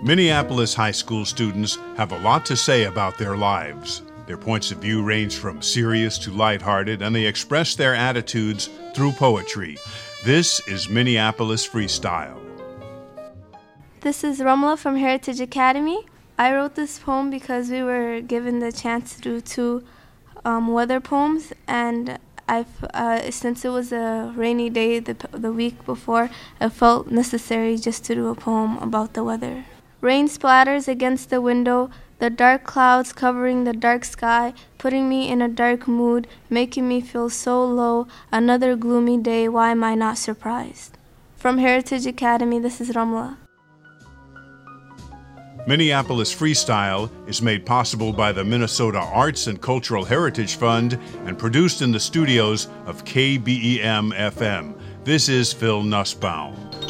Minneapolis high school students have a lot to say about their lives. Their points of view range from serious to lighthearted, and they express their attitudes through poetry. This is Minneapolis Freestyle. This is Romla from Heritage Academy. I wrote this poem because we were given the chance to do two weather poems, and since it was a rainy day the week before, it felt necessary just to do a poem about the weather. Rain splatters against the window, the dark clouds covering the dark sky, putting me in a dark mood, making me feel so low. Another gloomy day, why am I not surprised? From Heritage Academy, this is Ramla. Minneapolis Freestyle is made possible by the Minnesota Arts and Cultural Heritage Fund and produced in the studios of KBEM-FM. This is Phil Nussbaum.